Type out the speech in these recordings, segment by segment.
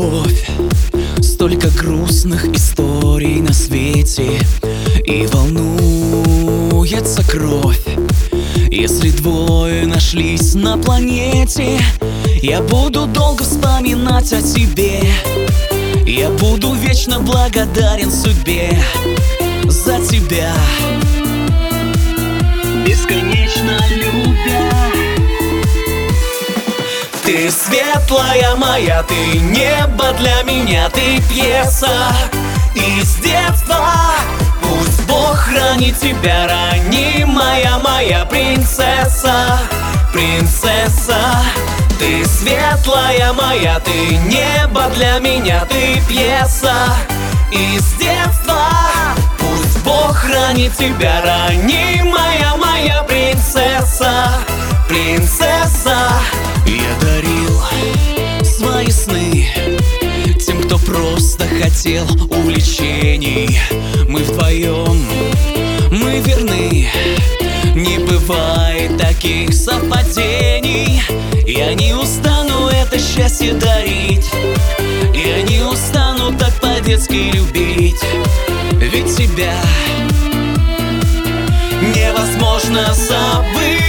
любовь, столько грустных историй на свете, и волнуется кровь. Если двое нашлись на планете, я буду долго вспоминать о тебе. Я буду вечно благодарен судьбе за тебя, бесконечно любя. Ты светлая моя, ты небо для меня, ты пьеса из детства. Пусть Бог хранит тебя, ранимая моя принцесса, принцесса. Ты светлая моя, ты небо для меня, ты пьеса из детства. Пусть Бог хранит тебя, ранимая моя принцесса, принцесса. Я дарил свои сны тем, кто просто хотел увлечений. Мы вдвоем, мы верны, не бывает таких совпадений. Я не устану это счастье дарить, я не устану так по-детски любить. Ведь тебя невозможно забыть.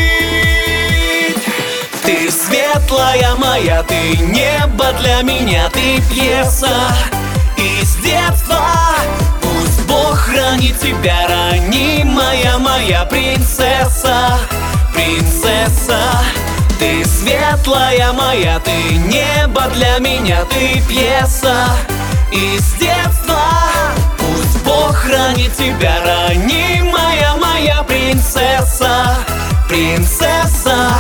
Ты светлая моя, ты небо для меня, ты пьеса из детства. Пусть Бог хранит тебя, ранимая моя принцесса, принцесса. Ты светлая моя, ты небо для меня, ты пьеса из детства. Пусть Бог хранит тебя, ранимая моя принцесса, принцесса.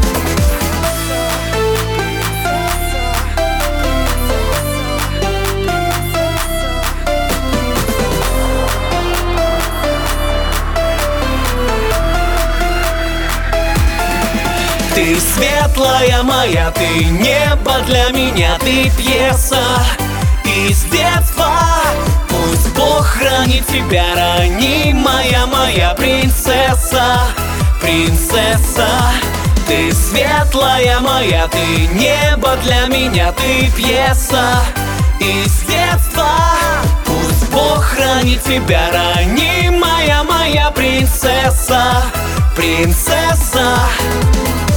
Ты светлая моя, ты небо для меня, ты пьеса из детства. Пусть Бог хранит тебя, ранимая моя принцесса, принцесса. Ты светлая моя, ты небо для меня, ты пьеса из детства. Пусть Бог хранит тебя, ранимая моя принцесса, принцесса.